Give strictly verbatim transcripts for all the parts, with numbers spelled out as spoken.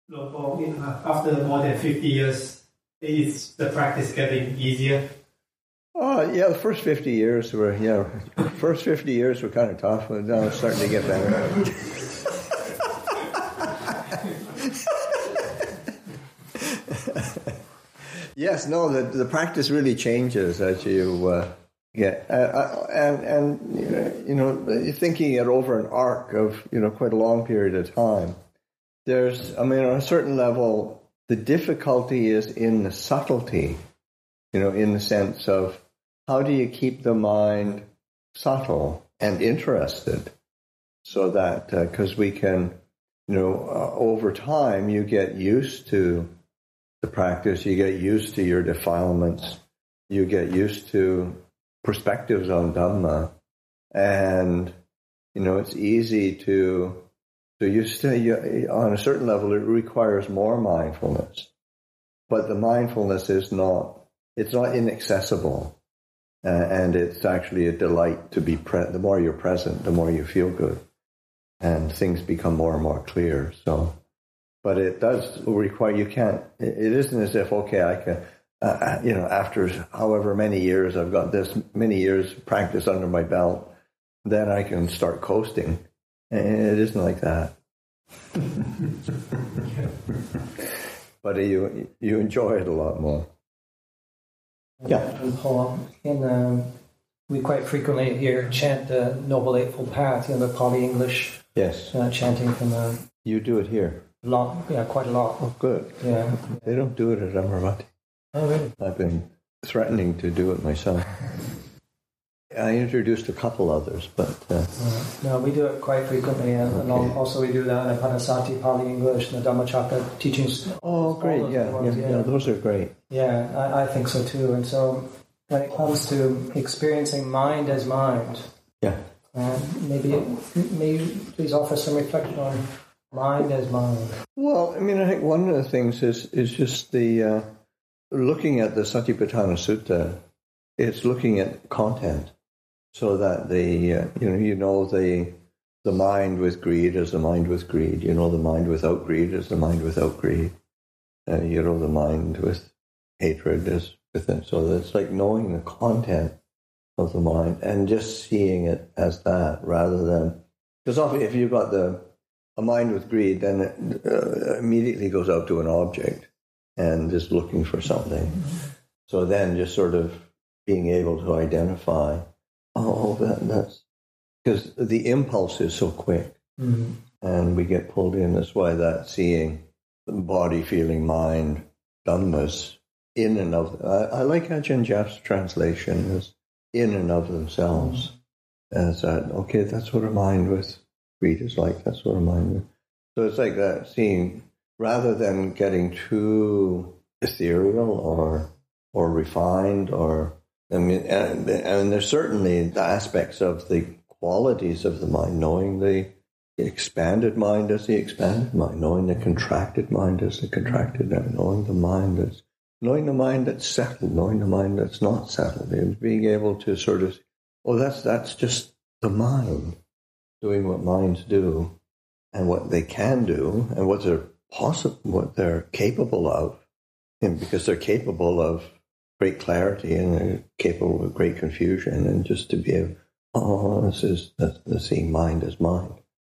After more than fifty years, is the practice getting easier? Oh, yeah, the first fifty years were, yeah, first fifty years were kind of tough, but now it's starting to get better. Yes, no, the the practice really changes as you uh, get, uh, and, and, you know, thinking it over an arc of, you know, quite a long period of time. There's, I mean, on a certain level, the difficulty is in the subtlety, you know, in the sense of how do you keep the mind subtle and interested so that, because uh, we can, you know, uh, over time you get used to the practice, you get used to your defilements, you get used to perspectives on Dhamma, and, you know, it's easy to, so you stay, you, on a certain level, it requires more mindfulness, but the mindfulness is not, it's not inaccessible, uh, and it's actually a delight to be, pre- the more you're present, the more you feel good, and things become more and more clear, so. But it does require, you can't, it isn't as if, okay, I can, uh, you know, after however many years, I've got this many years practice under my belt, then I can start coasting. And it isn't like that. But you you enjoy it a lot more. Yeah. And Paul, in, um, we quite frequently hear chant the Noble Eightfold Path, you know, the Pali English. Yes. Uh, chanting from a... You do it here. Lot, yeah, quite a lot. Oh, good. Yeah. They don't do it at Amaravati. Oh, really? I've been threatening to do it myself. I introduced a couple others, but... Uh, uh, no, we do it quite frequently, and okay. along, also we do that in Panasati, Pali English, and the Dhammacakka teachings. Oh, great, yeah, yeah, yeah, yeah, those are great. Yeah, I, I think so too. And so when it comes to experiencing mind as mind, yeah, uh, maybe, maybe please offer some reflection on mind as mind. Well, I mean, I think one of the things is is just the uh, looking at the Satipatthana Sutta. It's looking at content, so that the uh, you know you know the the mind with greed is the mind with greed. You know the mind without greed is the mind without greed. Uh, you know the mind with hatred is within. So it's like knowing the content of the mind and just seeing it as that, rather than, because often if you've got the a mind with greed, then it uh, immediately goes out to an object and is looking for something. So then just sort of being able to identify, oh, that, that's, because the impulse is so quick, mm-hmm. and we get pulled in. That's why that seeing body, feeling, mind, dhammas, in and of, I, I like Ajahn Jeff's translation, as in and of themselves, mm-hmm. as that, okay, that's what a mind with greed is like, that's what a mind is. So it's like that, seeing, rather than getting too ethereal or or refined, or, I mean, and, and there's certainly the aspects of the qualities of the mind, knowing the expanded mind as the expanded mind, knowing the contracted mind as the contracted mind, knowing the mind that's, knowing the mind that's settled, knowing the mind that's not settled, and being able to sort of, oh, that's that's just the mind doing what minds do, and what they can do, and what they're possible, what they're capable of, and because they're capable of great clarity and they're capable of great confusion, and just to be able, oh, this is the, the seeing mind as mind,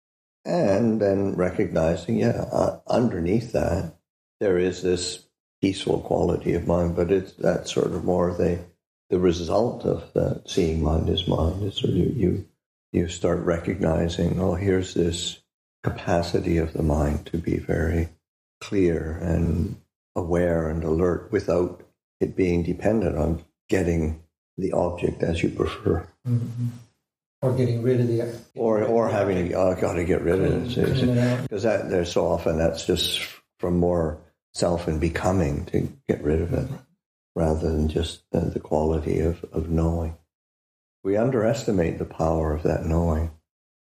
and then recognizing, yeah, uh, underneath that there is this peaceful quality of mind, but it's that sort of more the the result of that seeing mind as mind. Is sort of you. you You start recognizing, oh, here's this capacity of the mind to be very clear and aware and alert without it being dependent on getting the object as you prefer. Mm-hmm. Or getting rid of the... Or or having, oh, I've got to get rid of it. Because that there's so often that's just from more self and becoming to get rid of it, rather than just the, the quality of, of knowing. We underestimate the power of that knowing.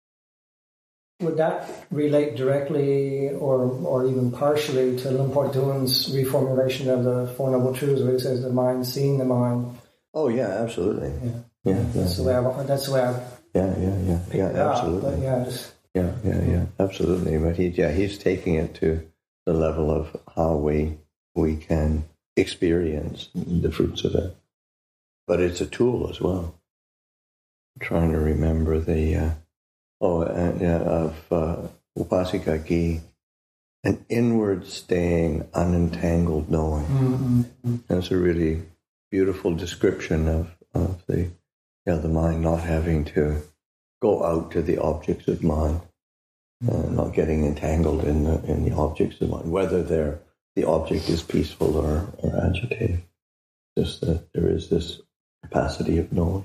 Would that relate directly or or even partially to Lumpur Duan's reformulation of the Four Noble Truths, where he says the mind seeing the mind? Oh yeah, absolutely. Yeah, yeah, yeah that's yeah, the way I. That's the way I. Yeah, yeah, yeah, yeah, absolutely. Up, yeah, just, yeah, yeah, yeah, absolutely. But he, yeah, he's taking it to the level of how we we can experience the fruits of it. But it's a tool as well. I'm trying to remember the uh, oh uh, yeah, of uh, Upasika Gi, an inward staying, unentangled knowing. Mm-hmm. That's a really beautiful description of, of the yeah, the mind not having to go out to the objects of mind, uh, not getting entangled in the in the objects of mind, whether they're the object is peaceful or, or agitated. Just that there is this capacity of knowing.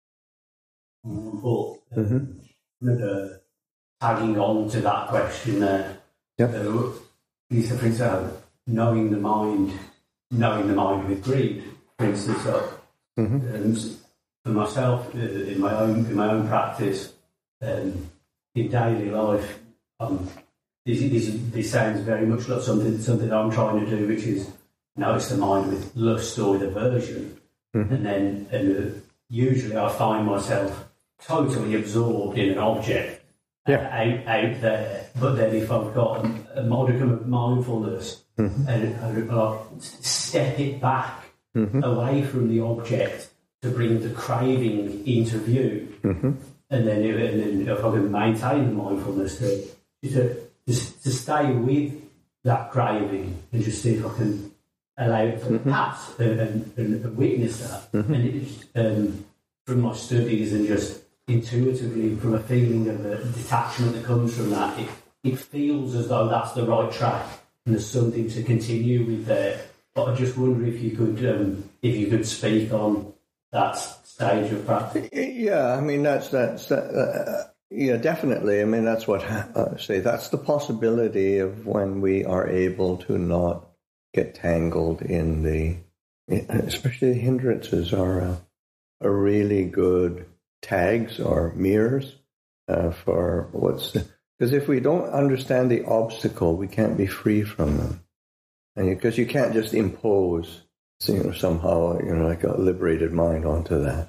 But Mm-hmm. uh, tagging on to that question there, Yep. uh, Lisa, for instance, knowing the mind, knowing the mind with greed, for instance, uh, Mm-hmm. and for myself, uh, in my own in my own practice, um, in daily life, um, this, this this sounds very much like something something I'm trying to do, which is notice the mind with lust or with aversion, Mm-hmm. and then and uh, usually I find myself totally absorbed in an object Yeah. out, out there. But then if I've got a, a modicum of mindfulness Mm-hmm. and, and like step it back Mm-hmm. away from the object to bring the craving into view, Mm-hmm. and then if, and then if I can maintain the mindfulness to to, to, to stay with that craving and just see if I can allow it to Mm-hmm. pass and, and, and witness that. Mm-hmm. And it's, um, from my studies and just intuitively from a feeling of a detachment that comes from that, it, it feels as though that's the right track and there's something to continue with there. But I just wonder if you could um, if you could speak on that stage of practice. Yeah, I mean that's that's uh, yeah, definitely. I mean that's what I say. That's the possibility of when we are able to not get tangled in the, especially the hindrances are a, a really good tags or mirrors uh, for what's because if we don't understand the obstacle, we can't be free from them. And because you can't just impose, you know, somehow, you know, like a liberated mind onto that.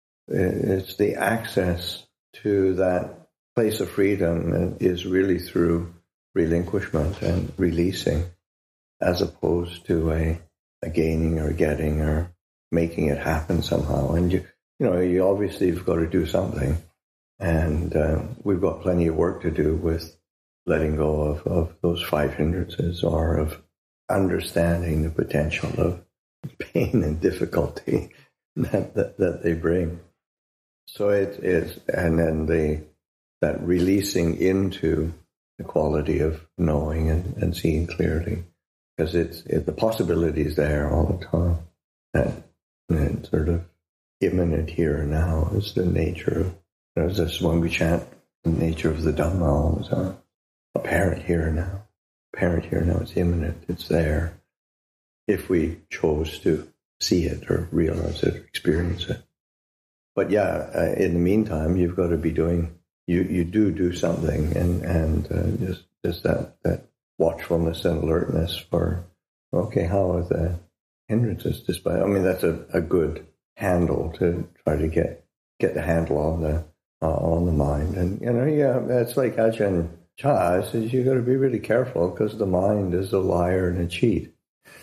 It's the access to that place of freedom is really through relinquishment and releasing, as opposed to a, a gaining or getting or making it happen somehow. And you, you know, you obviously have got to do something, and uh, we've got plenty of work to do with letting go of, of those five hindrances or of understanding the potential of pain and difficulty that, that, that they bring. So it is, and then the that releasing into the quality of knowing and, and seeing clearly, because it's it, the possibility is there all the time. That, that sort of imminent here and now is the nature of, as this one we chant, the nature of the Dhamma all the time. Apparent here and now. Apparent here now, it's imminent, it's there, if we chose to see it or realize it or experience it. But yeah, uh, in the meantime, you've got to be doing, you, you do do something, and, and uh, just, just that, that watchfulness and alertness for, okay, how are the hindrances despite, I mean, that's a, a good handle to try to get, get the handle on the, uh, on the mind. And, you know, yeah, that's like Ajahn Chah says, you got to be really careful because the mind is a liar and a cheat.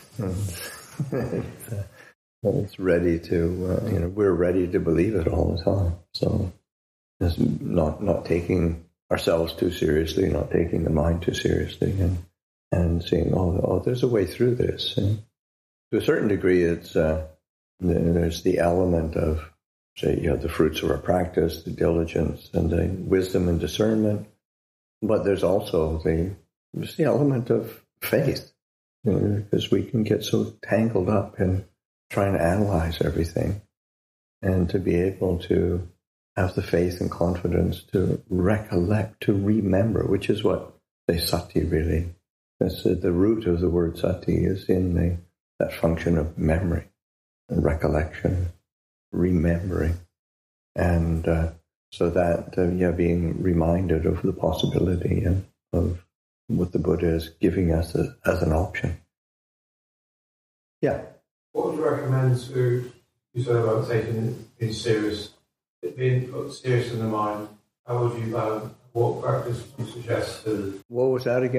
it's, uh, it's ready to, uh, you know, we're ready to believe it all the time. So it's not not taking ourselves too seriously, not taking the mind too seriously, and and seeing, oh, oh there's a way through this. And to a certain degree, it's uh, there's the element of, say, you know, the fruits of our practice, the diligence, and the wisdom and discernment. But there's also the, there's the element of faith, you know, because we can get so tangled up in trying to analyze everything, and to be able to have the faith and confidence to recollect, to remember, which is what the sati really, that's the, the root of the word sati is in the, that function of memory and recollection, remembering. And, uh, So that, uh, yeah, being reminded of the possibility and of what the Buddha is giving us as, as an option. Yeah. What would you recommend to, you said about taking it serious, it being put serious in the mind? How would you, um, what practice would you suggest to? What was that again?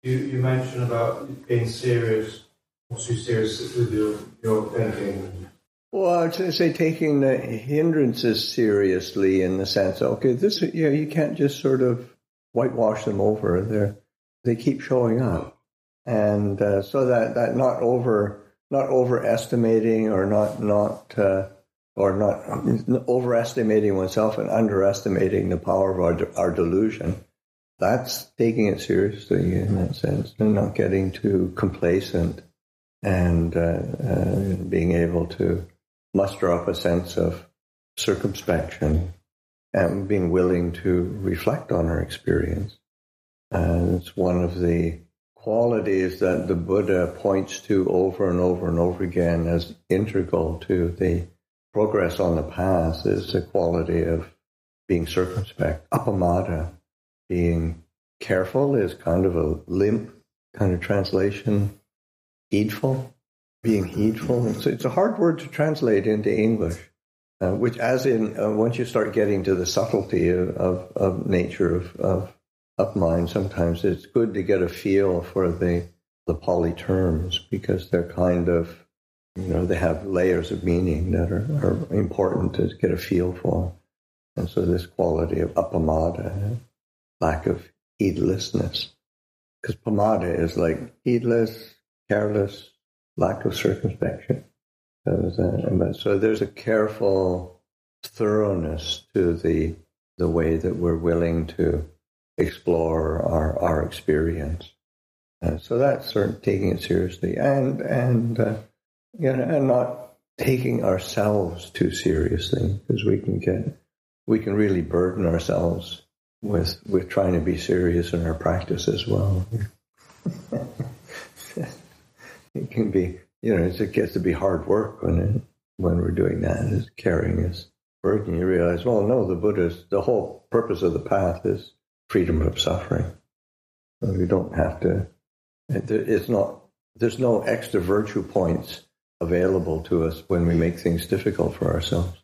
You, you mentioned about being serious, also serious with your, your thinking. Well, I'd say taking the hindrances seriously in the sense, okay, this, you know, you can't just sort of whitewash them over. They're, they keep showing up. And uh, so that, that not over not overestimating or not not uh, or not overestimating oneself and underestimating the power of our, our delusion. That's taking it seriously in that sense, and not getting too complacent, and uh, uh, being able to muster up a sense of circumspection and being willing to reflect on our experience. And it's one of the qualities that the Buddha points to over and over and over again as integral to the progress on the path, is the quality of being circumspect. Appamada, being careful, is kind of a limp kind of translation. Heedful, being heedful. It's, it's a hard word to translate into English, uh, which as in, uh, once you start getting to the subtlety of, of, of nature of, of of mind, sometimes it's good to get a feel for the the Pali terms, because they're kind of, you know, they have layers of meaning that are, are important to get a feel for. And so this quality of appamada, lack of heedlessness, because pamada is like heedless, careless, lack of circumspection. So, so there's a careful thoroughness to the the way that we're willing to explore our, our experience. Uh, so that's sort of taking it seriously, and and uh, you know, and not taking ourselves too seriously, because we can get we can really burden ourselves with with trying to be serious in our practice as well. It can be, you know, it gets to be hard work when it, when we're doing that, is carrying this burden. You realize, well, no, the Buddha's the whole purpose of the path is freedom of suffering. So we don't have to, it's not, there's no extra virtue points available to us when we make things difficult for ourselves.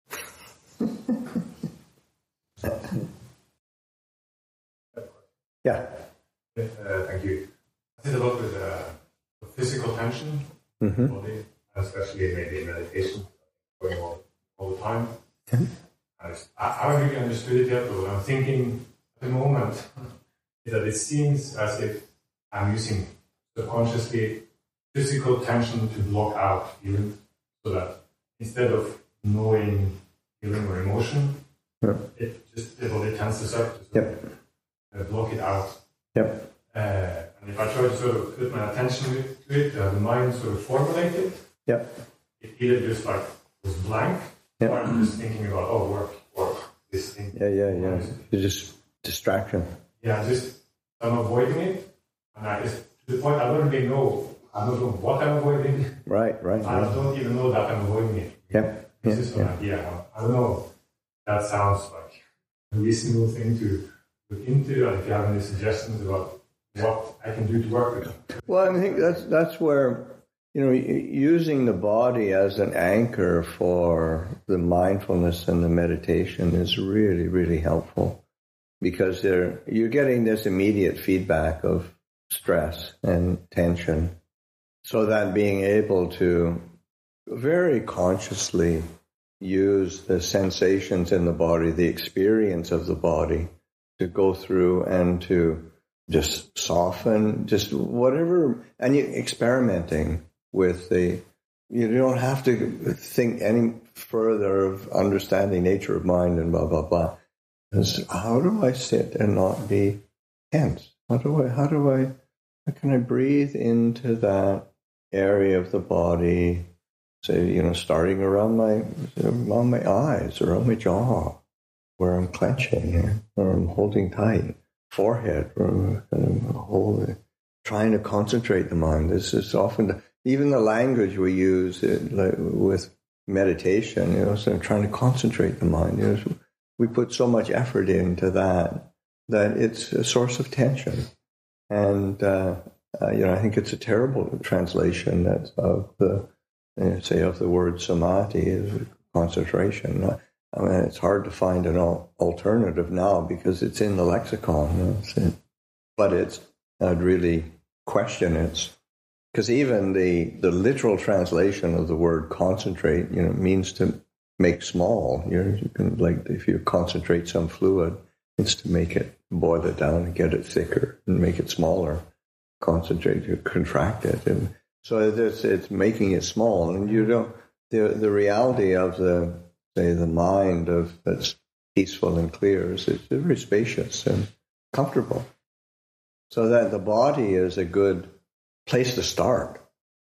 Yeah. Uh, thank you. I did a lot with uh, physical tension, mm-hmm. body, especially maybe in meditation, going on all the time. Mm-hmm. I, I haven't really understood it yet, but what I'm thinking at the moment is that it seems as if I'm using subconsciously physical tension to block out feeling, so that instead of knowing feeling or emotion, yeah. it just the body tenses up to sort yep. of, uh, block it out. Yep. Uh, and if I try to sort of put my attention to it, uh, the mind sort of formulate it, yep. it either just like was blank, yep. or I'm just thinking about, oh, work, work, this thing. Yeah, yeah, yeah. It's just distraction. Yeah, just I'm avoiding it, and I just, to the point I don't really know, I don't know what I'm avoiding. Right, right. I right. don't even know that I'm avoiding it. Yep. This yeah, is an yeah. idea. I don't know. That sounds like a reasonable thing to look into, and if you have any suggestions about what I can do to work with it. Well, I think that's that's where, you know, using the body as an anchor for the mindfulness and the meditation is really, really helpful, because they're, you're getting this immediate feedback of stress and tension, so that being able to very consciously use the sensations in the body, the experience of the body, to go through and to just soften, just whatever, and you experimenting with the, you don't have to think any further of understanding nature of mind and blah, blah, blah. It's, how do I sit and not be tense? How do I, how do I, how can I breathe into that area of the body, say, you know, starting around my, around my eyes, around my jaw, where I'm clenching, or I'm holding tight, forehead, or um, holding, trying to concentrate the mind. This is often, the, even the language we use it, like, with meditation, you know, so trying to concentrate the mind. You know, we put so much effort into that, that it's a source of tension. And, uh, uh, you know, I think it's a terrible translation that's of the, you know, say, of the word samadhi is concentration. I mean, it's hard to find an alternative now because it's in the lexicon. You know, it's in, but it's I'd really question it. Because even the, the literal translation of the word concentrate, you know, means to make small. You know, you can, like, if you concentrate some fluid, it's to make it, boil it down and get it thicker and make it smaller. Concentrate, you contract it. And so it's, it's making it small. And you don't, the, the reality of the, say, the mind of that's peaceful and clear is it's very spacious and comfortable. So that the body is a good place to start.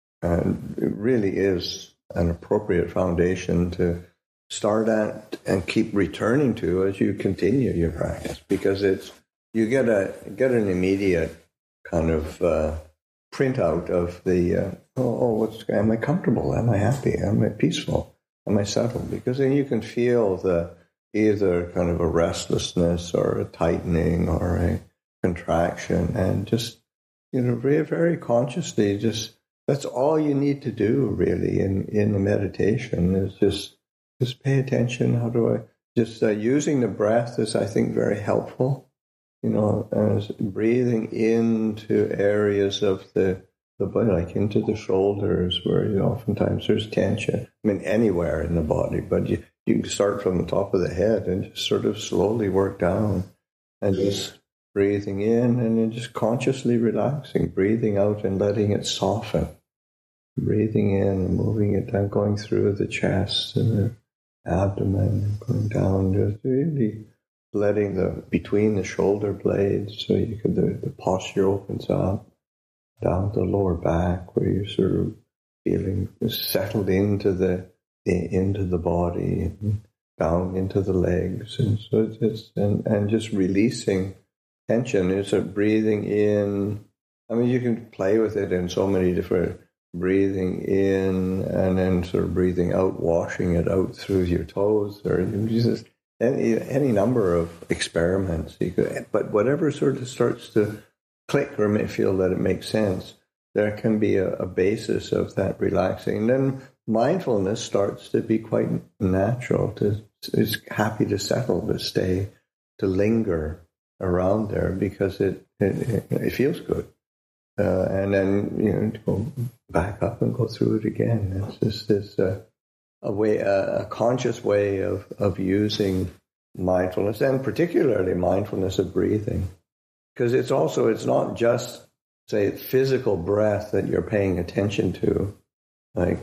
And it really is an appropriate foundation to start at and keep returning to as you continue your practice, because it's you get a get an immediate kind of uh, printout of the uh, oh, oh what's am I comfortable? Am I happy? Am I peaceful? Am I settled? Because then you can feel the either kind of a restlessness or a tightening or a contraction, and just you know very very consciously just that's all you need to do really in in the meditation is just just pay attention. How do I just uh, using the breath is I think very helpful, you know, as breathing into areas of the the body, like into the shoulders where you know, oftentimes there's tension. I mean anywhere in the body, but you you can start from the top of the head and just sort of slowly work down and just breathing in and then just consciously relaxing, breathing out and letting it soften. Breathing in and moving it down, going through the chest and the abdomen, going down, just really letting the, between the shoulder blades, so you could, the, the posture opens up, down the lower back where you're sort of feeling settled into the, into the body, and down into the legs. And so it's, it's and, and just releasing tension is a breathing in. I mean, you can play with it in so many different, breathing in and then sort of breathing out, washing it out through your toes, or just any, any number of experiments. You could, but whatever sort of starts to click or may feel that it makes sense, there can be a, a basis of that relaxing. And then mindfulness starts to be quite natural. To it's happy to settle, to stay, to linger around there because it it, it feels good. Uh, and then, you know, to go back up and go through it again. It's just this uh, a way, a, a conscious way of, of using mindfulness, and particularly mindfulness of breathing, because it's also it's not just say physical breath that you're paying attention to. Like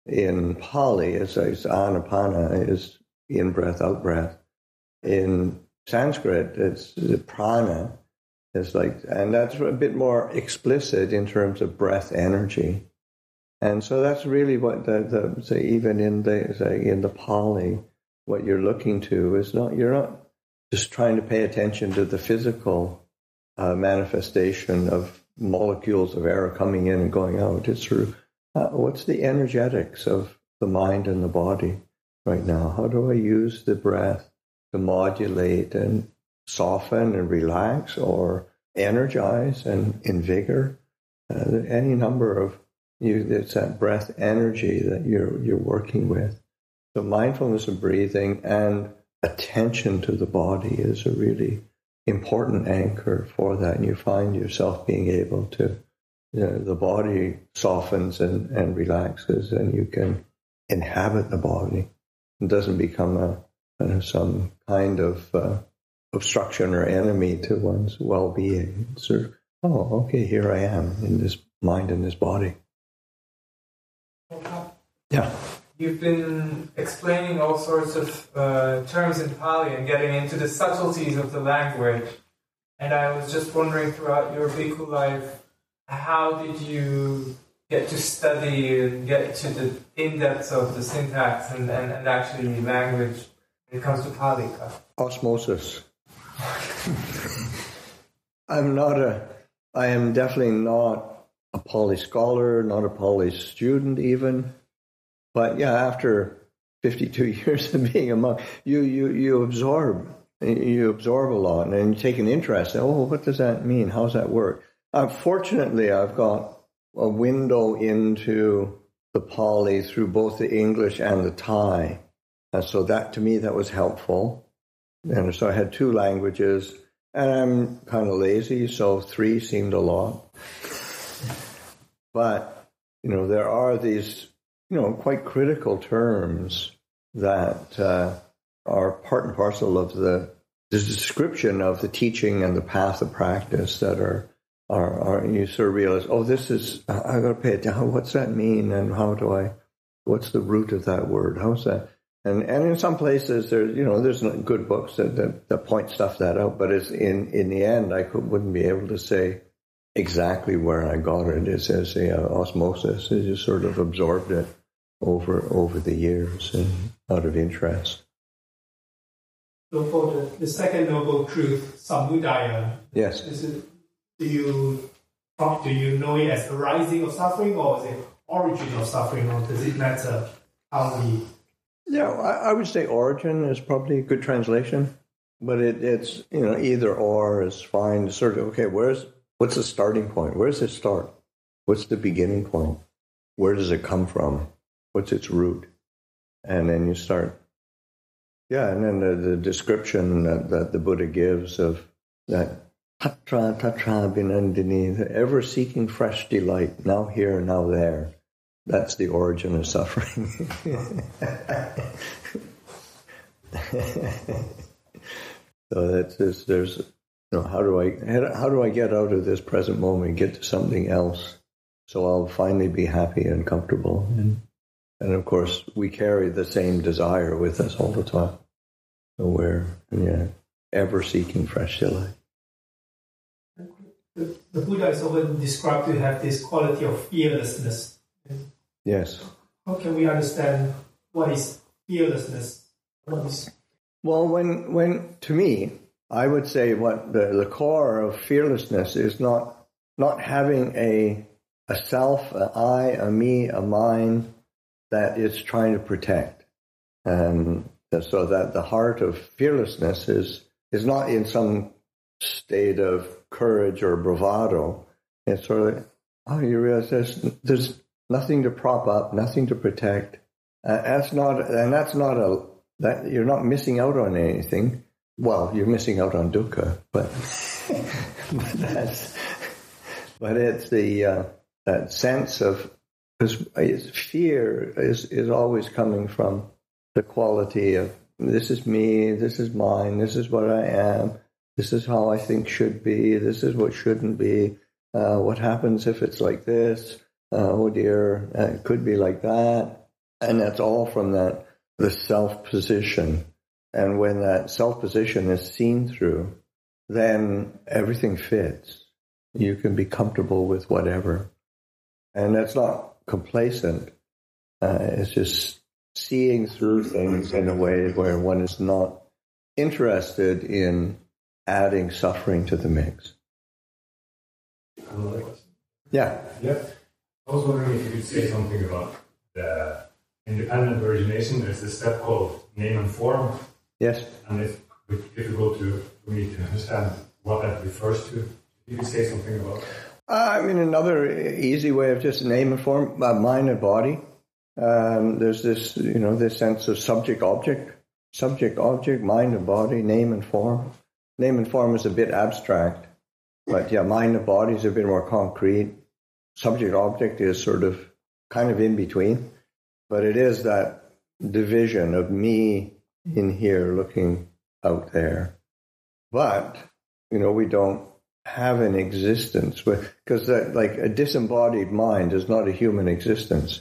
in Pali, it's, it's anapana is in breath, out breath. In Sanskrit, it's prana. It's like, and that's a bit more explicit in terms of breath energy, and so that's really what the, the say even in the say in the Pali, what you're looking to is not you're not just trying to pay attention to the physical uh, manifestation of molecules of air coming in and going out. It's sort of uh, what's the energetics of the mind and the body right now? How do I use the breath to modulate and soften and relax, or energize and invigor? Uh, any number of you. It's that breath energy that you're you're working with. So mindfulness of breathing and attention to the body is a really important anchor for that. And you find yourself being able to, you know, the body softens and, and relaxes, and you can inhabit the body. It doesn't become a uh, some kind of uh, obstruction or enemy to one's well-being. It's sort of, oh, okay, here I am in this mind and this body. Yeah. You've been explaining all sorts of uh, terms in Pali and getting into the subtleties of the language. And I was just wondering, throughout your bhikkhu life, how did you get to study and get to the in-depth of the syntax and, and, and actually language when it comes to Pali? Osmosis. I'm not a, I am definitely not a Pali scholar, not a Pali student even. But yeah, after fifty-two years of being a monk, you, you, you absorb, you absorb a lot and you take an interest. Oh, what does that mean? How does that work? Uh, fortunately, I've got a window into the Pali through both the English and the Thai. And so that, to me, that was helpful. And so I had two languages, And I'm kind of lazy, so three seemed a lot. But, you know, there are these, you know, quite critical terms that uh, are part and parcel of the, the description of the teaching and the path of practice that are, are, are you sort of realize, oh, this is, I got to pay attention. What's that mean? And how do I, what's the root of that word? How's that? And and in some places, there's, you know, there's good books that, that, that point stuff that out, but it's in, in the end, I could, wouldn't be able to say exactly where I got it. It's as a uh, osmosis. I just sort of absorbed it over over the years and out of interest. So for the, the second noble truth, samudaya, yes, is it, do you do you know it as arising of suffering, or is it origin of suffering, or does it matter how we? Yeah, I, I would say origin is probably a good translation, but it, it's, you know, either or is fine. Sort of, okay, where's what's the starting point? Where does it start? What's the beginning point? Where does it come from? What's its root? And then you start. Yeah, and then the, the description that, that the Buddha gives of that tatra tatra binandini, the ever seeking fresh delight, now here, now there. That's the origin of suffering. So that's just, there's, you know, how do I how do I get out of this present moment and get to something else, so I'll finally be happy and comfortable. And and of course, we carry the same desire with us all the time. So we're yeah, ever seeking fresh delight. The, the Buddha is often described to have this quality of fearlessness. Yes. How can we understand what is fearlessness? What is... Well, when when to me, I would say what the, the core of fearlessness is not not having a a self, an I, a me, a mine that it's trying to protect. Um, so that the heart of fearlessness is is not in some state of courage or bravado. It's sort of, oh, you realize there's there's nothing to prop up, nothing to protect. Uh, that's not, and that's not a that you're not missing out on anything. Well, you're missing out on dukkha, but but that's but it's the uh, that sense of, because fear is is always coming from the quality of this is me, this is mine, this is what I am, this is how I think should be, this is what shouldn't be. Uh, what happens if it's like this? Uh, oh dear, uh, it could be like that. And that's all from that, the self-position. And when that self-position is seen through, then everything fits. You can be comfortable with whatever. And that's not complacent. Uh, it's just seeing through things in a way where one is not interested in adding suffering to the mix. Another question. Yeah. Yeah. I was wondering if you could say something about the independent origination. There's a step called name and form. Yes. And it's difficult to, for me to understand what that refers to. You could say something about that. Uh, I mean, another easy way of just name and form, uh, mind and body. Um, there's this, you know, this sense of subject-object, subject-object, mind and body, name and form. Name and form is a bit abstract, but yeah, mind and body is a bit more concrete. Subject-object is sort of kind of in between, but it is that division of me in here looking out there. But, you know, we don't have an existence, because that, like, a disembodied mind is not a human existence.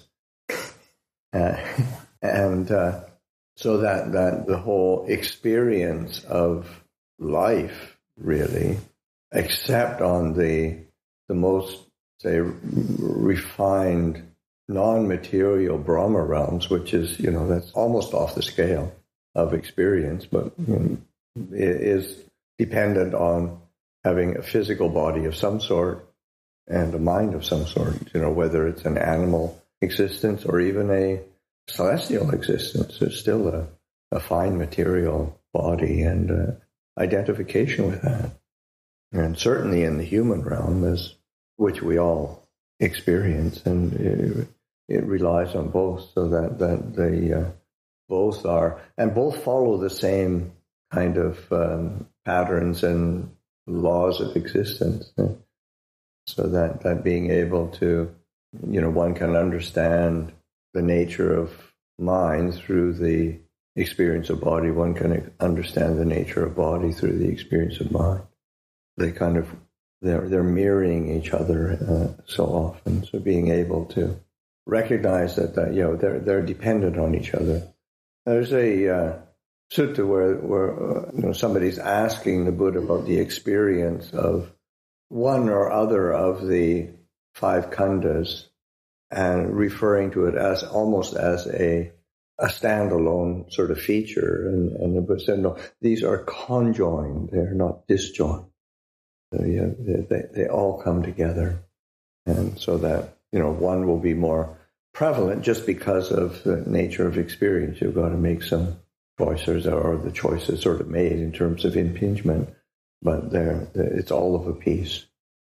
Uh, and uh, so that, that the whole experience of life, really, except on the the most, say, refined, non-material Brahma realms, which is, you know, that's almost off the scale of experience, but you know, it is dependent on having a physical body of some sort and a mind of some sort, you know, whether it's an animal existence or even a celestial existence. There's still a, a fine material body and uh, identification with that. And certainly in the human realm, is which we all experience, and it, it relies on both, so that, that they uh, both are, and both follow the same kind of um, patterns and laws of existence. So that, that being able to, you know, one can understand the nature of mind through the experience of body. One can understand the nature of body through the experience of mind. They kind of, they're, they're mirroring each other uh, so often. So being able to recognize that, that, you know, they're, they're dependent on each other. There's a uh, sutta where, where uh, you know, somebody's asking the Buddha about the experience of one or other of the five khandhas and referring to it as almost as a a standalone sort of feature. And, and the Buddha said, no, these are conjoined, they're not disjoined. So, yeah, they, they all come together. And so that, you know, one will be more prevalent just because of the nature of experience. You've got to make some choices, or the choice is sort of made in terms of impingement, but they're, it's all of a piece.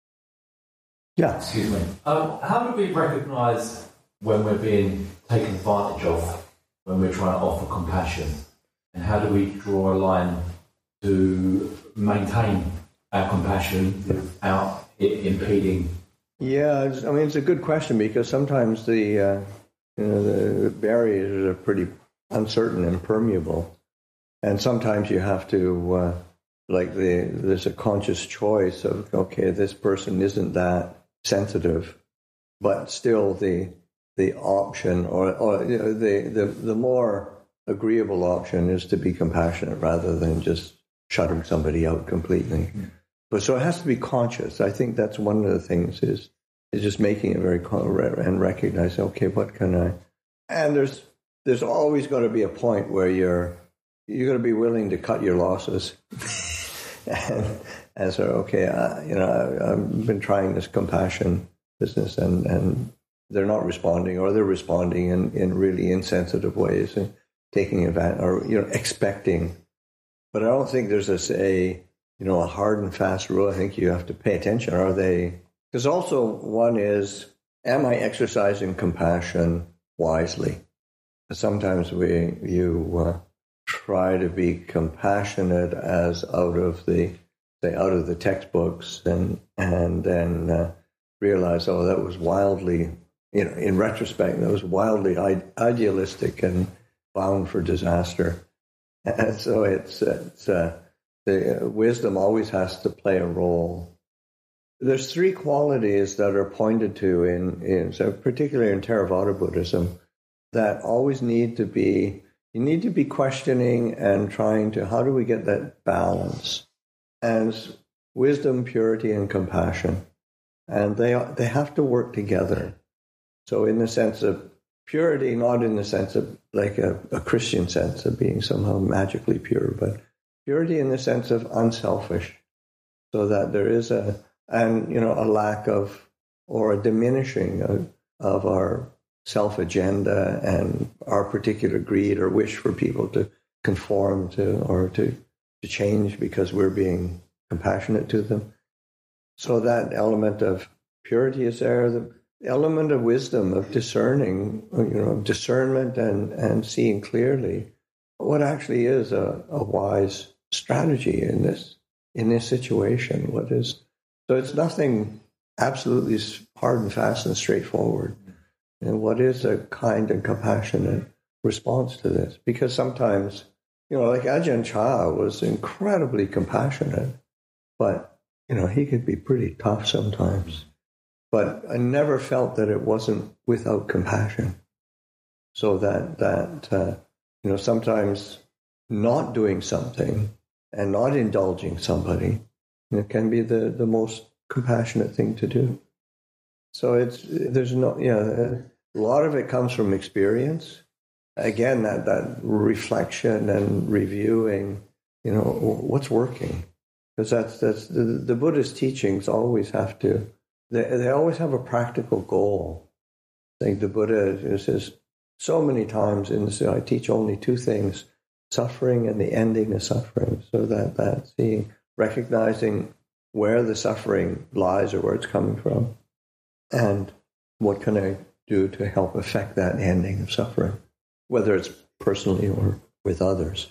Yeah. Excuse me. Um, how do we recognise when we're being taken advantage of, when we're trying to offer compassion? And how do we draw a line to maintain our compassion without it impeding? Yeah, it's, I mean, it's a good question, because sometimes the, uh, you know, the barriers are pretty uncertain and permeable. And sometimes you have to, uh, like the, there's a conscious choice of, okay, this person isn't that sensitive, but still the the option, or, or you know, the, the the more agreeable option is to be compassionate rather than just shutting somebody out completely. Mm-hmm. But so it has to be conscious. I think that's one of the things is is just making it very con- and recognize, okay, what can I? And there's there's always got to be a point where you're you're going to be willing to cut your losses. and, and so, okay, uh, you know, I, I've been trying this compassion business, and, and they're not responding, or they're responding in, in really insensitive ways and taking advantage, or, you know, expecting. But I don't think there's a, a, you know, a hard and fast rule. I think you have to pay attention. Are they? Because also one is, am I exercising compassion wisely? Sometimes we you uh, try to be compassionate as out of the say out of the textbooks, and and then uh, realize, oh, that was wildly, you know, in retrospect, that was wildly idealistic and bound for disaster. And so it's, it's uh, the wisdom always has to play a role. There's three qualities that are pointed to in, in so particularly in Theravada Buddhism, that always need to be, you need to be questioning and trying to, how do we get that balance? And wisdom, purity, and compassion. And they they have to work together. So in the sense of purity, not in the sense of like a, a Christian sense of being somehow magically pure, but purity in the sense of unselfish, so that there is a, and you know, a lack of, or a diminishing of, of our self-agenda and our particular greed or wish for people to conform to, or to, to change because we're being compassionate to them. So that element of purity is there. The element of wisdom, of discerning, you know, discernment and, and seeing clearly what actually is a, a wise strategy in this in this situation. What is so it's nothing absolutely hard and fast and straightforward. And what is a kind and compassionate response to this? Because sometimes, you know, like Ajahn Chah was incredibly compassionate, but, you know, he could be pretty tough sometimes. But I never felt that it wasn't without compassion. So that, that uh, you know, sometimes not doing something and not indulging somebody, you know, can be the, the most compassionate thing to do. So it's, there's no, you know, a lot of it comes from experience. Again, that, that reflection and reviewing, you know, what's working. Because that's, that's the, the Buddhist teachings always have to, they, they always have a practical goal. I think the Buddha says so many times in this, I teach only two things, suffering and the ending of suffering. So that, that seeing, recognizing where the suffering lies or where it's coming from, and what can I do to help affect that ending of suffering, whether it's personally or with others.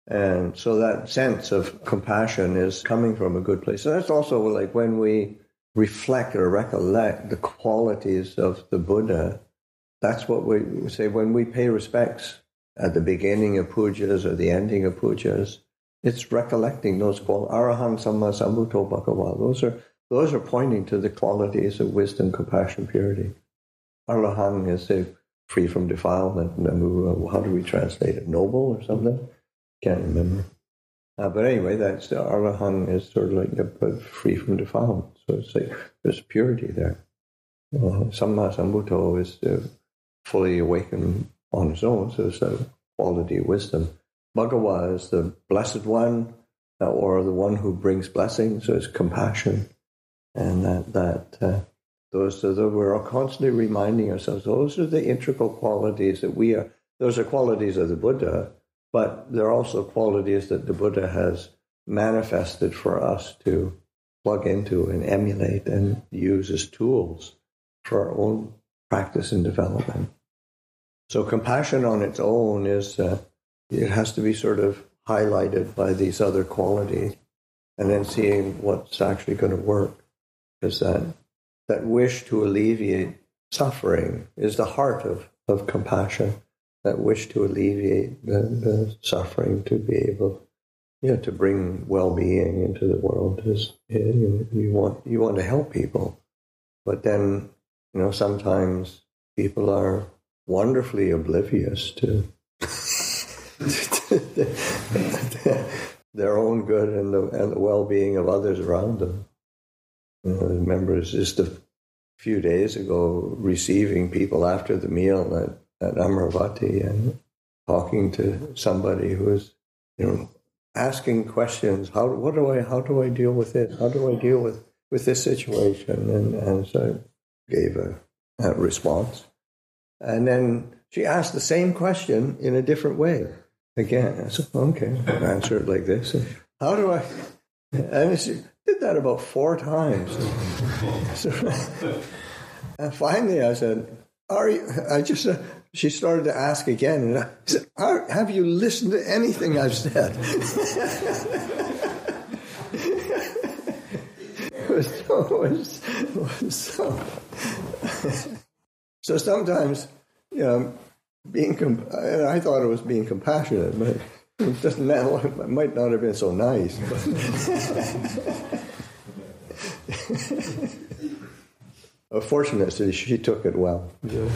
And so that sense of compassion is coming from a good place. And that's also like when we reflect or recollect the qualities of the Buddha, that's what we say when we pay respects at the beginning of pujas or the ending of pujas. It's recollecting those qualities. Arahant Samma Sambuddho Bhagava. Those are those are pointing to the qualities of wisdom, compassion, purity. Arahant is uh, free from defilement. How do we translate it? Noble or something? Can't remember. Uh, but anyway, that's the Arahant is sort of like uh, free from defilement. So it's like there's purity there. Uh, Samma Sambuddho is uh, fully awakened on its own, so it's a quality of wisdom. Bhagava is the blessed one, uh, or the one who brings blessing, so it's compassion. And that, that uh, those are the, we're constantly reminding ourselves, those are the integral qualities that we are, those are qualities of the Buddha, but they're also qualities that the Buddha has manifested for us to plug into and emulate and use as tools for our own practice and development. So compassion on its own is, uh, it has to be sort of highlighted by these other qualities and then seeing what's actually going to work. Because that, that wish to alleviate suffering is the heart of, of compassion, that wish to alleviate the, the suffering, to be able yeah, to bring well-being into the world. Is you, you want you want to help people. But then, you know, sometimes people are wonderfully oblivious to their own good and the, and the well-being of others around them. You know, I remember just a few days ago receiving people after the meal at, at Amaravati and talking to somebody who was, you know, asking questions. How what do I how do I deal with this? How do I deal with, with this situation? And and so I gave a, a response. And then she asked the same question in a different way. Again, I said, okay, I'll answer it like this. And how do I? And she did that about four times. So, and finally I said, are you, I just, uh, she started to ask again. And I said, are, have you listened to anything I've said? it was so, it was, it was so, so sometimes, you know, being, comp- I thought it was being compassionate, but it doesn't matter. It might not have been so nice. But fortunately, she took it well.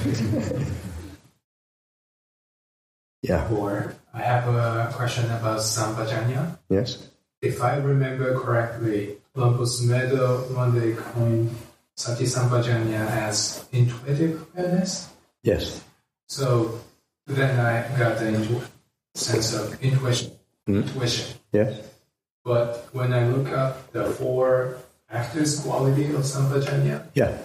Yeah. Or I have a question about Sampajanya. Yes. If I remember correctly, Luang Por Sumedho one day coined Sati Sampajanya as intuitive awareness. Yes. So then I got the intu- sense of intuition. Mm. Intuition. Yes. But when I look up the four factors quality of Sampajanya, yeah,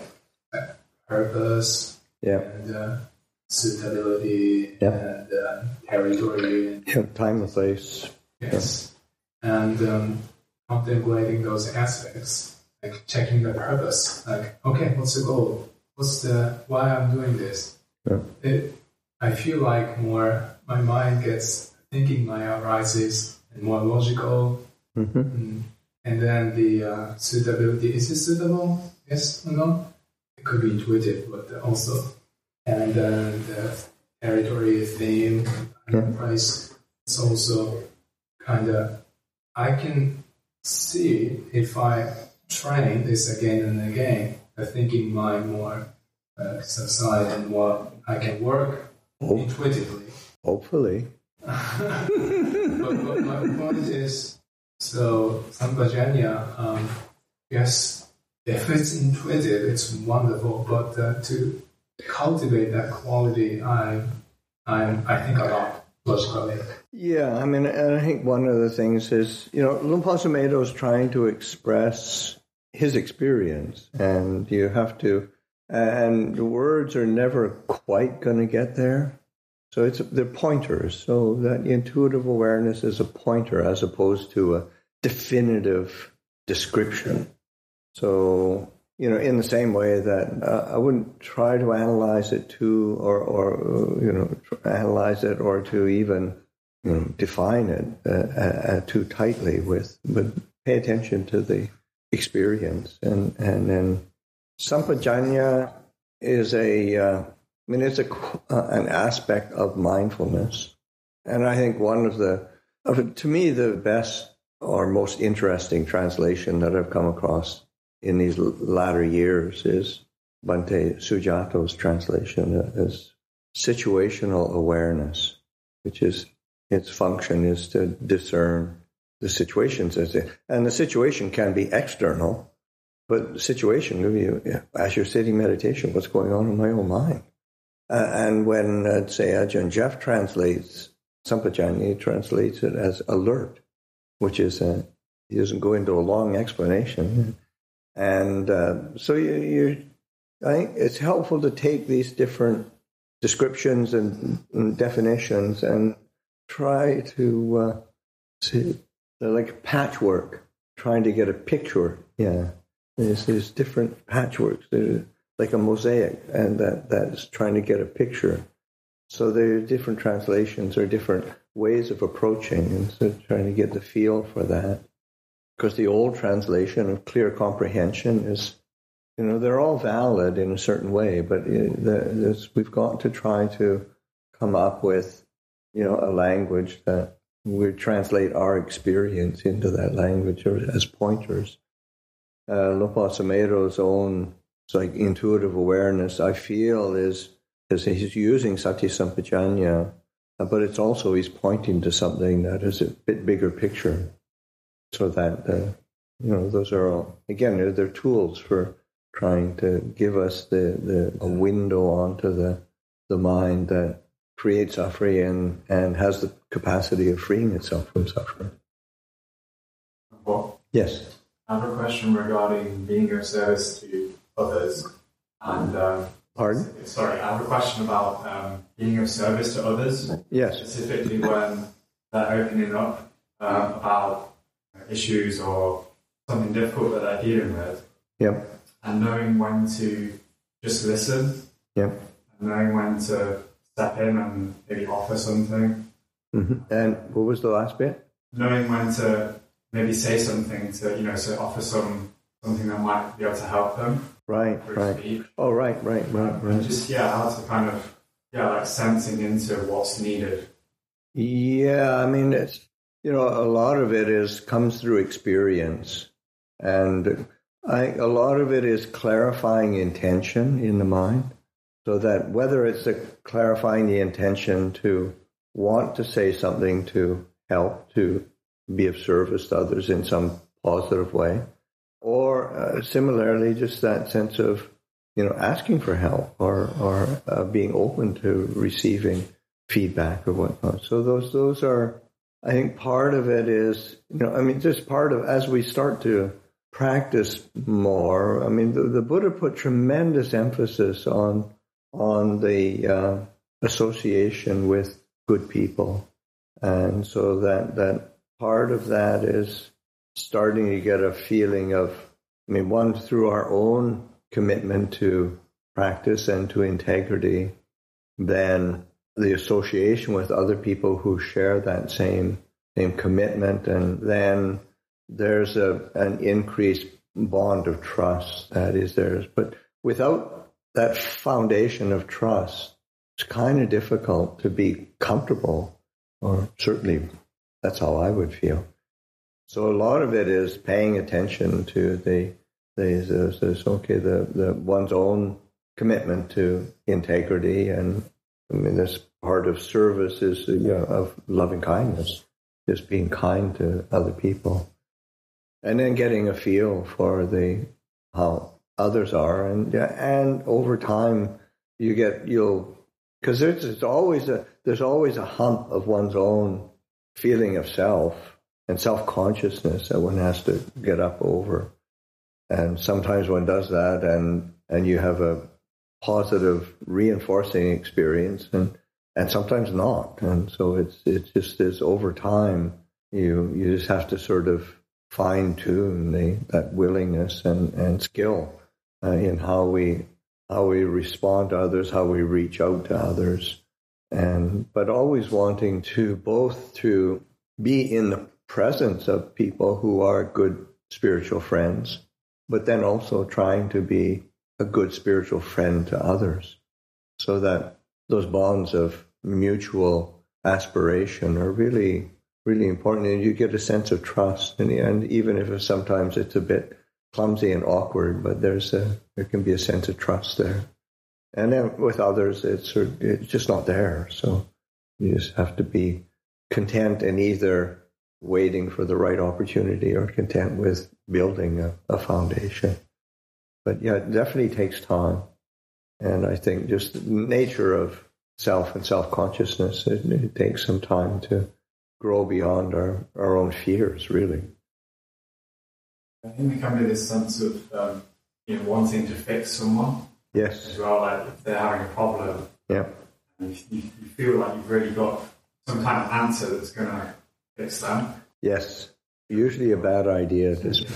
purpose, yeah, and uh, suitability, yeah, and uh, territory, and yeah, time and place. Yes, yeah. And um, contemplating those aspects, like checking the purpose, like okay, what's the goal? What's the why I'm doing this? Yeah. It, I feel like more my mind gets thinking mind arises and more logical. Mm-hmm. Mm. And then the uh, suitability, is it suitable? Yes or no? It could be intuitive, but also. And then the territory, theme, and price, it's also kind of, I can see if I train this again and again, the thinking mind more uh, subside and more I can work oh. intuitively. Hopefully. but, but my point is, so Sampajanya, um, yes, if it's intuitive, it's wonderful. But uh, to cultivate that quality, I, I, I think a lot logically. Yeah, I mean, and I think one of the things is, you know, Luang Por Sumedho is trying to express his experience, and you have to, and the words are never quite going to get there. So it's they're pointers. So that intuitive awareness is a pointer as opposed to a definitive description. So, you know, in the same way that uh, I wouldn't try to analyze it too, or, or you know, analyze it or to even you know, define it uh, uh, too tightly with, but pay attention to the experience. And, and then Sampajanya is a, uh, I mean, it's a, uh, an aspect of mindfulness. And I think one of the, of, to me, the best or most interesting translation that I've come across in these latter years is Bhante Sujato's translation as situational awareness, which is, its function is to discern the situations. As it, and the situation can be external, but the situation, as you're sitting meditation, what's going on in my own mind? Uh, and when, uh, say, Ajahn Jeff translates Sampajanya, he translates it as alert, which is, a, he doesn't go into a long explanation. And uh, so you, you, I think it's helpful to take these different descriptions and, and definitions and try to uh, see, they're like patchwork, trying to get a picture. Yeah, there's these different patchworks, they're like a mosaic, and that that's trying to get a picture. So there are different translations or different ways of approaching, and so trying to get the feel for that. Because the old translation of clear comprehension is, you know, they're all valid in a certain way, but we've got to try to come up with, you know, a language that we translate our experience into that language as pointers. Uh, Lupa Samero's own, it's like intuitive awareness, I feel, is, is he's using Sati Sampajanya, but it's also he's pointing to something that is a bit bigger picture. So that, uh, you know, those are all, again, they're, they're tools for trying to give us the, the a window onto the the mind that creates suffering and, and has the capacity of freeing itself from suffering. Well, yes? I have a question regarding being of service to others. And um, Pardon? Sorry, I have a question about um, being of service to others. Yes. Specifically when they're opening up um, about issues or something difficult that they're dealing with. Yep. And knowing when to just listen. Yep. And knowing when to step in and maybe offer something. Mm-hmm. And what was the last bit? Knowing when to maybe say something to, you know, to offer some something that might be able to help them. Right, right. Speak. Oh, right, right, right, right. And just, yeah, how to kind of, yeah, like sensing into what's needed. Yeah, I mean, it's, you know, a lot of it is comes through experience. And I, a lot of it is clarifying intention in the mind. So that whether it's a clarifying the intention to want to say something to help, to be of service to others in some positive way, or uh, similarly just that sense of, you know, asking for help or, or uh, being open to receiving feedback or whatnot. So those those are, I think part of it is, you know, I mean, just part of, as we start to practice more, I mean, the, the Buddha put tremendous emphasis on on the uh, association with good people. And so that, that part of that is starting to get a feeling of, I mean, one, through our own commitment to practice and to integrity, then the association with other people who share that same same commitment, and then there's a an increased bond of trust that is there. But without that foundation of trust, it's kind of difficult to be comfortable, or certainly that's how I would feel. So a lot of it is paying attention to the the, the, the okay the, the one's own commitment to integrity, and I mean this part of service is, you know, of loving kindness, just being kind to other people, and then getting a feel for the how others are, and and over time you get you'll because there's, there's always a there's always a hump of one's own feeling of self and self-consciousness that one has to get up over, and sometimes one does that, and and you have a positive reinforcing experience, and and sometimes not, and so it's it's just is over time you you just have to sort of fine tune the that willingness and and skill uh, in how we how we respond to others, how we reach out to others, and but always wanting to both to be in the presence of people who are good spiritual friends, but then also trying to be a good spiritual friend to others, so that those bonds of mutual aspiration are really, really important, and you get a sense of trust. And, and even if sometimes it's a bit clumsy and awkward, but there's a there can be a sense of trust there. And then with others, it's sort of, it's just not there. So you just have to be content and either waiting for the right opportunity or content with building a, a foundation. But yeah, it definitely takes time. And I think just the nature of self and self-consciousness, it, it takes some time to grow beyond our, our own fears, really. I think there can be this sense of um, you know, wanting to fix someone. Yes. As well, like if they're having a problem. Yeah. And you, you feel like you've really got some kind of answer that's going to fix them. Yes. Usually a bad idea.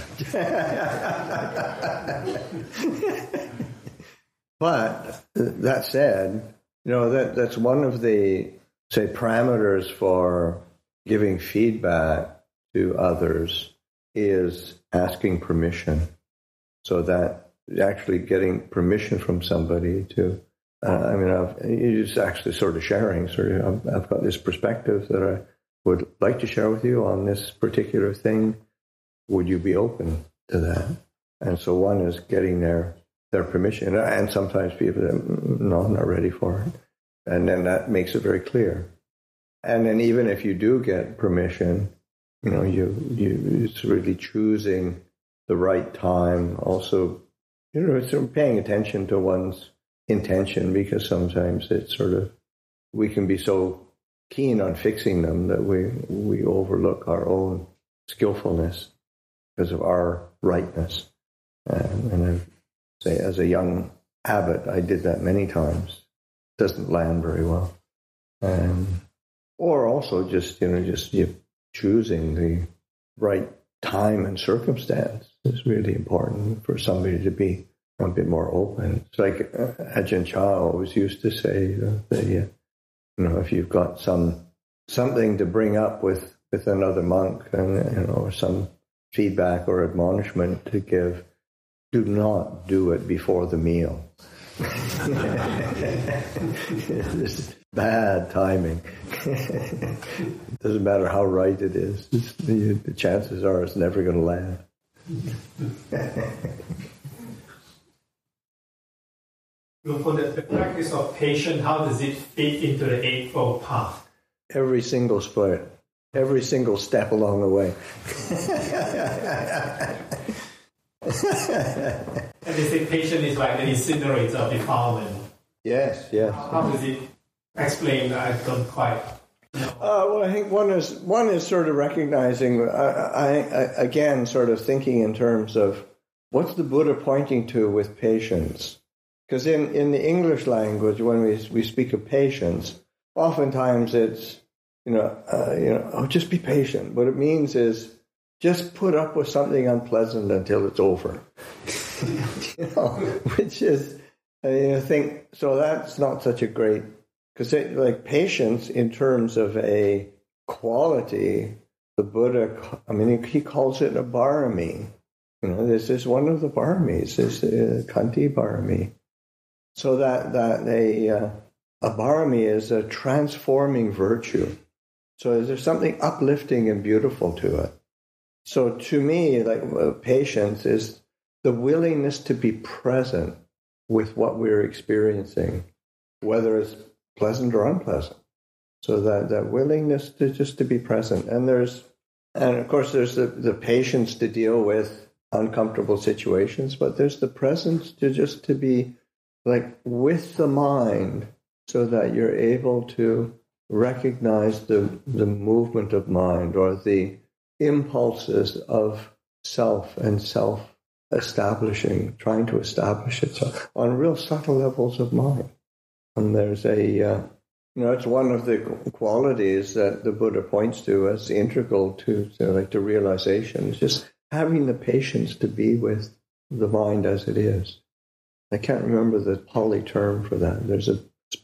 But that said, you know, that, that's one of the, say, parameters for giving feedback to others is asking permission. So that actually getting permission from somebody to, uh, I mean, I've, it's actually sort of sharing, sort of, I've, I've got this perspective that I would like to share with you on this particular thing. Would you be open to that? And so one is getting their, their permission. And sometimes people say, no, I'm not ready for it. And then that makes it very clear. And then even if you do get permission, you know, you, you it's really choosing the right time. Also, you know, it's paying attention to one's intention, because sometimes it's sort of, we can be so keen on fixing them that we, we overlook our own skillfulness because of our rightness. Um, and I say, as a young abbot, I did that many times. It doesn't land very well. Um, or also just, you know, just you ajun the right time and circumstance is really important for somebody to be a bit more open. It's like uh, Ajahn Chah always used to say that, that you, you know, if you've got some something to bring up with, with another monk, and you know, or some feedback or admonishment to give, do not do it before the meal. It's bad timing. It doesn't matter how right it is. The, the chances are it's never going to land. For the, the practice of patience, how does it fit into the Eightfold Path? Every single split, every single step along the way. And they say patience is like the incinerator of defilement. Yes, yes. How does it explain that? I don't quite know. Uh, well, I think one is one is sort of recognizing, uh, I, I again, sort of thinking in terms of what's the Buddha pointing to with patience. Because in, in the English language, when we we speak of patience, oftentimes it's, you know, uh, you know, oh, just be patient. What it means is just put up with something unpleasant until it's over. You know, which is, I think, so that's not such a great, because like patience in terms of a quality, the Buddha, I mean, he calls it a barami. You know, this is one of the baramis, this uh, Kanti barami. So that, that a, uh, a barami is a transforming virtue. So there's something uplifting and beautiful to it. So to me, like uh, patience is the willingness to be present with what we're experiencing, whether it's pleasant or unpleasant. So that, that willingness to just to be present. And there's, and of course there's the, the patience to deal with uncomfortable situations, but there's the presence to just to be like with the mind, so that you're able to recognize the, the movement of mind or the impulses of self and self-establishing, trying to establish itself on real subtle levels of mind. And there's a, uh, you know, it's one of the qualities that the Buddha points to as integral to, to like the realization, is just having the patience to be with the mind as it is. I can't remember the Pali term for that. There's a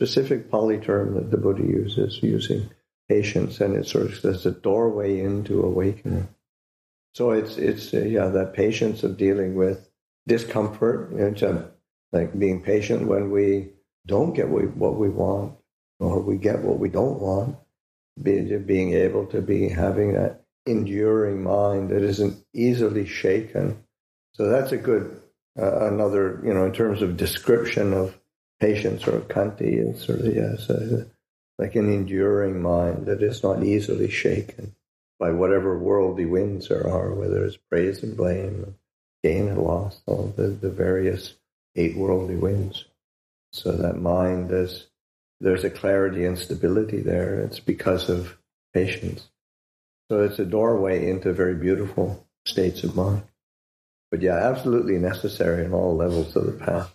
specific Pali term that the Buddha uses, using patience, and it sort of says a doorway into awakening. So it's, it's uh, yeah, that patience of dealing with discomfort, you know, like being patient when we don't get what we, what we want, or we get what we don't want, be, being able to be having that enduring mind that isn't easily shaken. So that's a good, uh, another, you know, in terms of description of patience or Khanti, it's sort of, yes, uh, like an enduring mind that is not easily shaken by whatever worldly winds there are, whether it's praise and blame, gain and loss, all the, the various eight worldly winds. So that mind, is, there's a clarity and stability there. It's because of patience. So it's a doorway into very beautiful states of mind. But yeah, absolutely necessary in all levels of the path.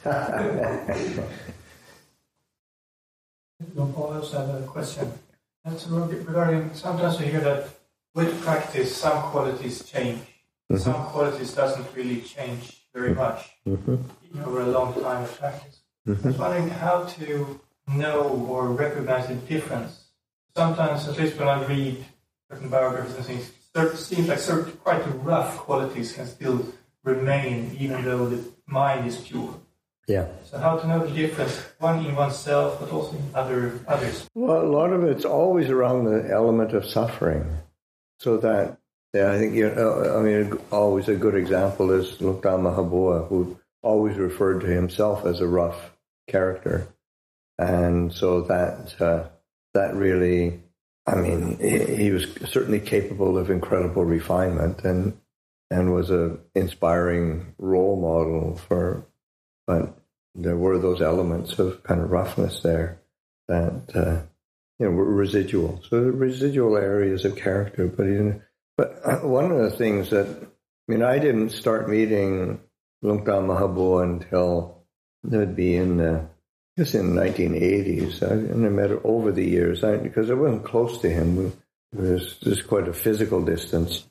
I also have a question. That's regarding, sometimes we hear that with practice, some qualities change. Mm-hmm. Some qualities doesn't really change very much mm-hmm. over a long time of practice. Mm-hmm. I was wondering how to know or recognize the difference. Sometimes, at least when I read certain biographies and things, it seems like certain quite rough qualities can still remain even though the mind is pure. Yeah. So how to know the difference, one in oneself, but also in other others? Well, a lot of it's always around the element of suffering. So that, yeah, I think, you know, I mean, always a good example is Lungta Mahabua, who always referred to himself as a rough character. And so that, uh, that really, I mean, he, he was certainly capable of incredible refinement and, and was an inspiring role model for, but there were those elements of kind of roughness there that, uh, you know, were residual. So the residual areas of character. But, you know, but one of the things that, I mean, I didn't start meeting Lungta Mahabua until it would be in the, I guess in the nineteen eighties. I, and I met her over the years I, because I wasn't close to him. We, there's, there's quite a physical distance.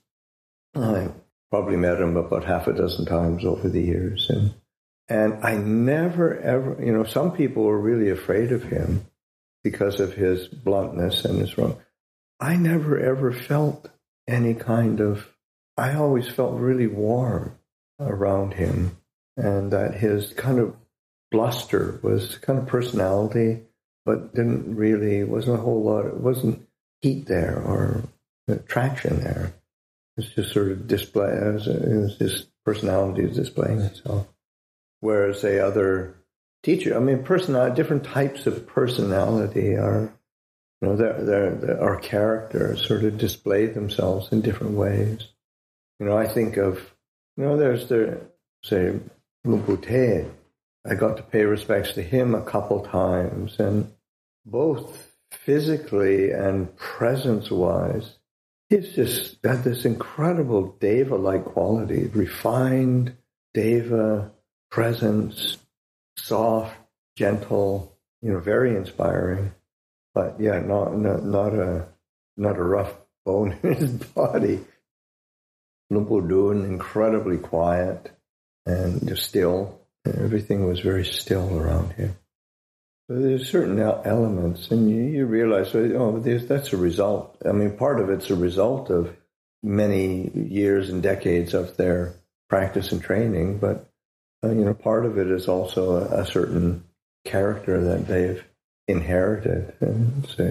I probably met him about half a dozen times over the years. And And I never, ever, you know, some people were really afraid of him because of his bluntness and his wrong. I never, ever felt any kind of, I always felt really warm around him. And that his kind of bluster was kind of personality, but didn't really, wasn't a whole lot, it wasn't heat there or attraction there. It's just sort of display, it was, it was his personality is displaying itself. Whereas the other teacher, I mean, personality, different types of personality are, you know, they're, they're, they're, our characters sort of display themselves in different ways. You know, I think of, you know, there's the, say, Lumpur Te. I got to pay respects to him a couple times, and both physically and presence-wise, he's just got this incredible Deva-like quality, refined Deva presence, soft, gentle, you know, very inspiring, but yeah, not not, not a not a rough bone in his body. Lumpur Dun, incredibly quiet and just still. Everything was very still around him. So there's certain elements, and you, you realize, oh, that's a result. I mean, part of it's a result of many years and decades of their practice and training, but Uh, you know, part of it is also a, a certain character that they've inherited. And so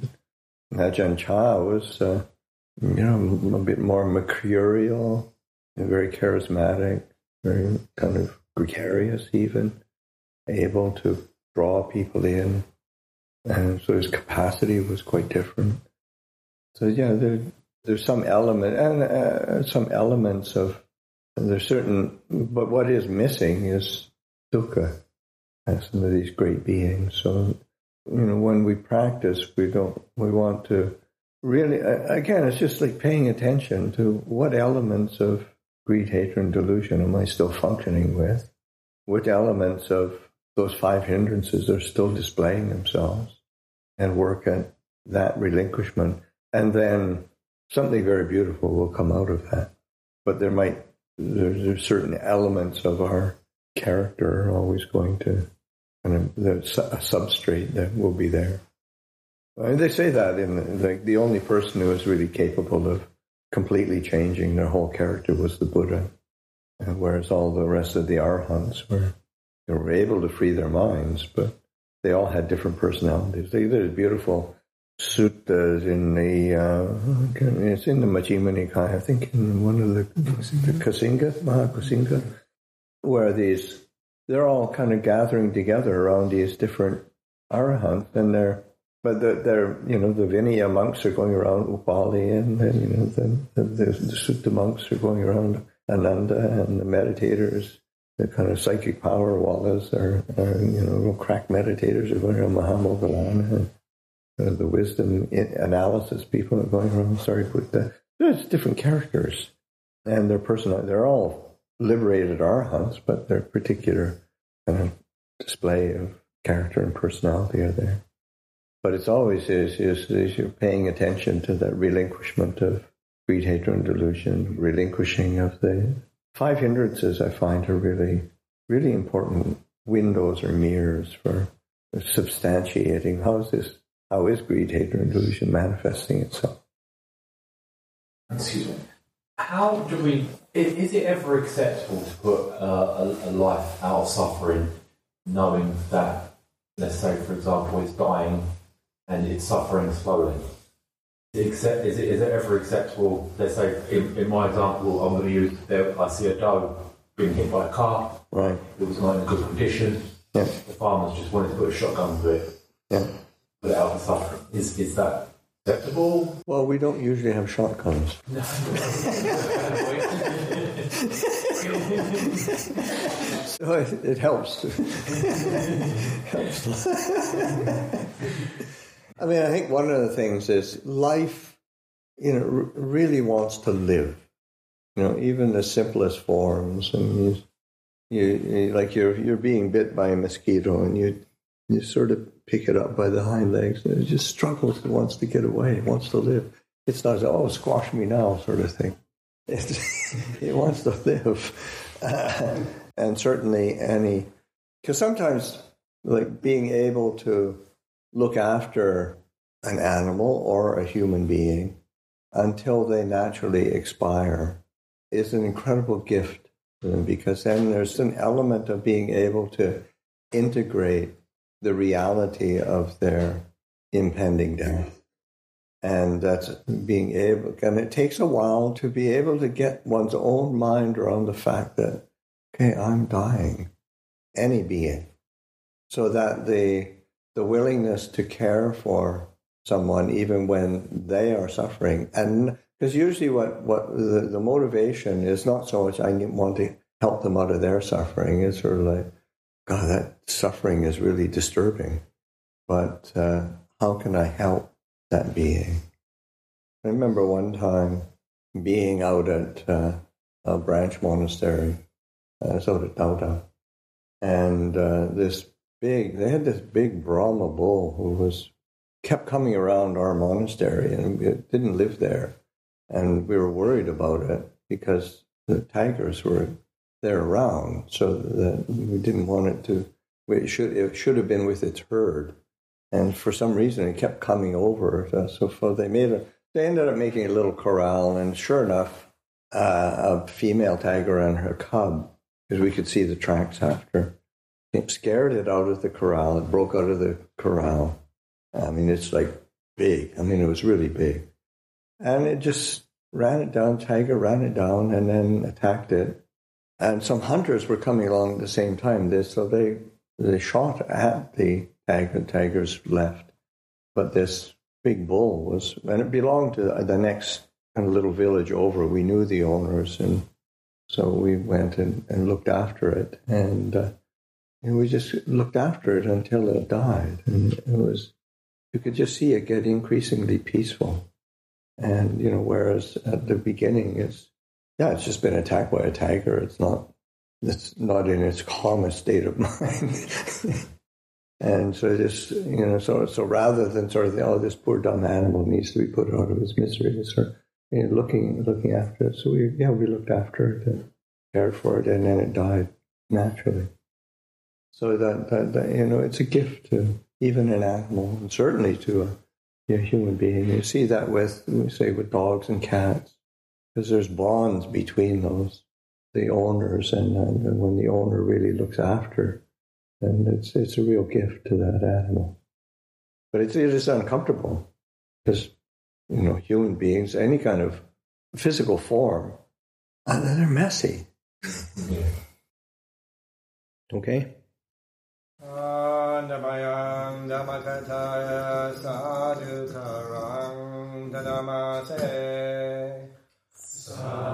Ajahn Chah was, uh, you know, a bit more mercurial, very charismatic, very kind of gregarious even, able to draw people in. And so his capacity was quite different. So yeah, there, there's some element, and uh, some elements of, there's certain, but what is missing is dukkha as some of these great beings. So, you know, when we practice, we don't, we want to really, again, it's just like paying attention to what elements of greed, hatred, and delusion am I still functioning with? What elements of those five hindrances are still displaying themselves, and work at that relinquishment. And then something very beautiful will come out of that. But there might, There's, there's certain elements of our character are always going to kind of the, a substrate that will be there. And they say that in the, like the only person who was really capable of completely changing their whole character was the Buddha, and whereas all the rest of the arahants were they were able to free their minds, but they all had different personalities. They did beautiful suttas in the uh, it's in the Majjhima Nikaya, I think in one of the, the Kasinga, Mahakusinga, where these they're all kind of gathering together around these different arahants, and they're but the, they're you know the Vinaya monks are going around Upali, and then you know the, the, the Sutta monks are going around Ananda, and the meditators, the kind of psychic power wallas are, are you know crack meditators are going around Mahamoggallana, and uh, the wisdom analysis people are going around Sariputta. There's different characters, and their personal they're all liberated arahants, but their particular kind of display of character and personality are there. But it's always is, is, is you're paying attention to that relinquishment of greed, hatred, and delusion, relinquishing of the five hindrances. I find are really, really important windows or mirrors for substantiating how is this, how is greed, hatred, and delusion manifesting itself. Excuse me. How do we? Is, is it ever acceptable to put uh, a, a life out of suffering, knowing that, let's say, for example, it's dying and it's suffering slowly? Is it, accept, is it, is it ever acceptable? Let's say, in, in my example, I'm going to use. There, I see a doe being hit by a car. Right. It was not in good condition. Yeah. The farmers just wanted to put a shotgun to it. Yeah. Put it out of suffering. Is is that acceptable? Well, we don't usually have shotguns. No. So it, it helps. helps. I mean, I think one of the things is life, you know, r- really wants to live. You know, even the simplest forms, and you, you, you like you're you're being bit by a mosquito, and you you sort of pick it up by the hind legs, and it just struggles. It wants to get away. It wants to live. It's not, oh, squash me now sort of thing. It, it wants to live. Uh, and certainly any, because sometimes like being able to look after an animal or a human being until they naturally expire is an incredible gift to them, because then there's an element of being able to integrate the reality of their impending death. And that's being able, and it takes a while to be able to get one's own mind around the fact that, okay, I'm dying, any being. So that the the willingness to care for someone even when they are suffering, and because usually what, what the, the motivation is not so much I want to help them out of their suffering, it's sort of like, God, that suffering is really disturbing, but uh, how can I help that being? I remember one time being out at uh, a branch monastery, uh, I was out at Dauda, and uh, this big, they had this big Brahma bull who was kept coming around our monastery, and it didn't live there, and we were worried about it because the tigers were there around, so that we didn't want it to. It should it should have been with its herd. And for some reason, it kept coming over. So, so they made a. They ended up making a little corral, and sure enough, uh, a female tiger and her cub, because we could see the tracks after, it scared it out of the corral. It broke out of the corral. I mean, it's like big. I mean, it was really big, and it just ran it down. Tiger ran it down, and then attacked it. And some hunters were coming along at the same time. They, so they they shot at the tiger. Tigers left, but this big bull was, and it belonged to the next kind of little village over. We knew the owners, and so we went and, and looked after it, and, uh, and we just looked after it until it died. And it was, you could just see it get increasingly peaceful. And you know, whereas at the beginning, it's yeah, it's just been attacked by a tiger. It's not, it's not in its calmest state of mind. And so just, you know, so so rather than sort of, oh, this poor dumb animal needs to be put out of its misery, it's sort of, you know, looking looking after it. So we, yeah, we looked after it and cared for it, and then it died naturally. So that, that, that you know, it's a gift to even an animal, and certainly to a, a human being. You see that with, we say, with dogs and cats, because there's bonds between those, the owners, and, and when the owner really looks after, then it's it's a real gift to that animal. But it's, it is uncomfortable because, you know, human beings, any kind of physical form, and they're messy. Yeah. Okay? Sadhu karang dadamase.